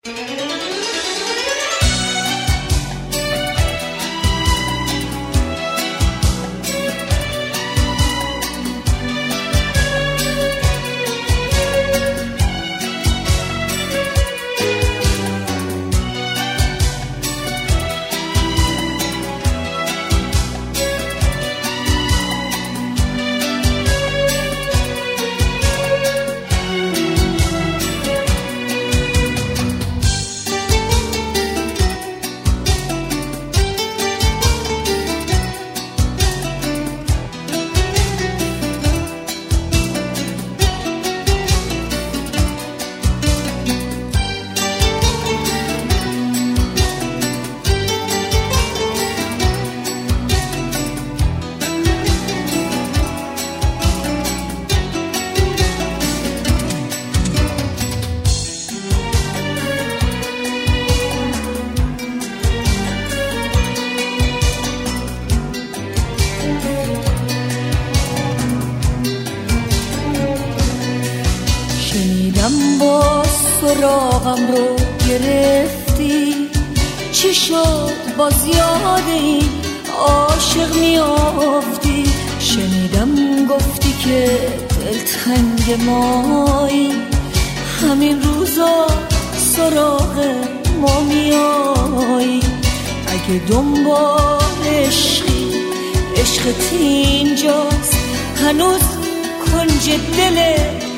سراغم رو گرفتی، چی شد باز یاد این عاشق میافتی؟ شنیدم گفتی که دلتنگ مایی، همین روزا سراغ ما میایی. اگه دنبال عشقی، عشقت اینجاست، هنوز کنج دل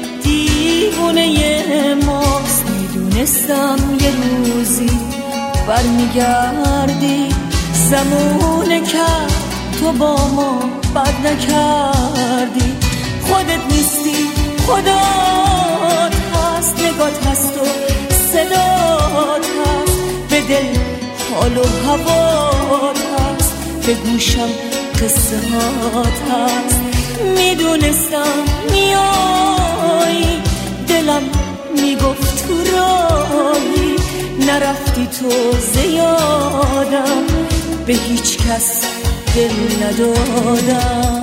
دیوونه ماست. میدونستم یه روزی برمیگردی، زمونه کرد تو با ما بد نکردی. خودت نیستی، خدات هست، نگات هست و صدات هست، به دل حال و هوات هست، به گوشم قصه هات هست. میدونستم میایی، دلم میگفت تو راهی، نرفتی تو زیادم، به هیچ کس دل ندادم.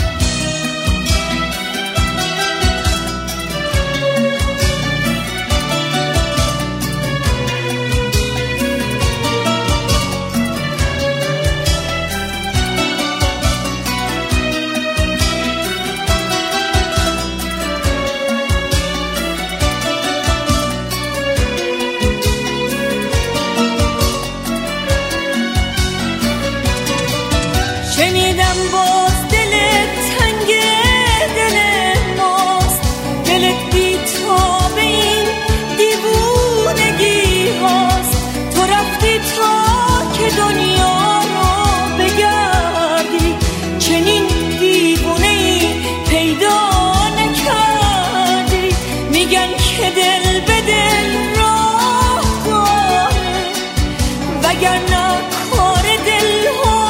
شنیدم باز دلت تنگ دل ماست، دلت بی تاب این دیوونگی هاست. تو رفتی تا که دنیا رو بگردی، چنین دیوونه‌ای پیدا نکردی. میگن که دل به دل راه داره، وگرنه کار دل ها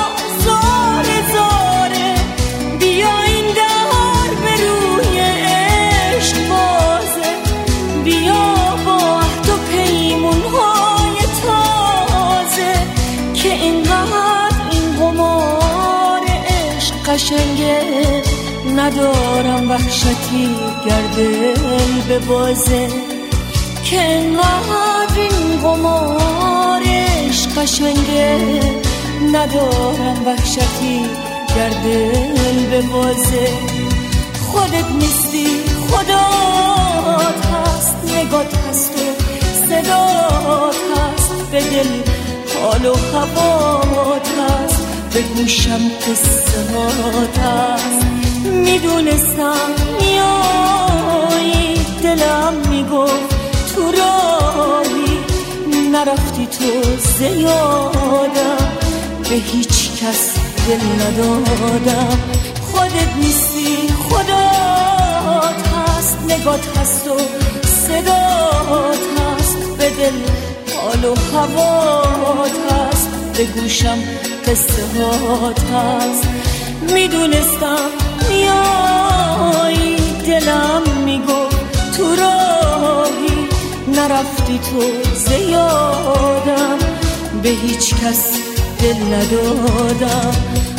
زاره. بیا این در به روی عشق بازه، بیا با عهد و پیمون های تازه، که اینقدر این قمار عشق قشنگه. ندارم وحشتی گردل به بازه، که اینقدر این قمار عشق قشنگه. ندارم وحشتی گردل به بازه. خودت نیستی، خدات هست، نگات هست و صدات هست، به دل حال و هوات هست، به گوشم قصه هات هست. میدونستم میایی، دلم میگفت تو راهی، نرفتی تو زیادم، به هیچ کس دل ندادم. خودت نیستی، خدات هست، نگات هست و صدات هست، به دل حال و هوات هست، به گوشم قصه هات هست. میدونستم میایی، دلم میگفت تو راهی، نرفتی تو زیادم، به هیچ کس دل ندادم.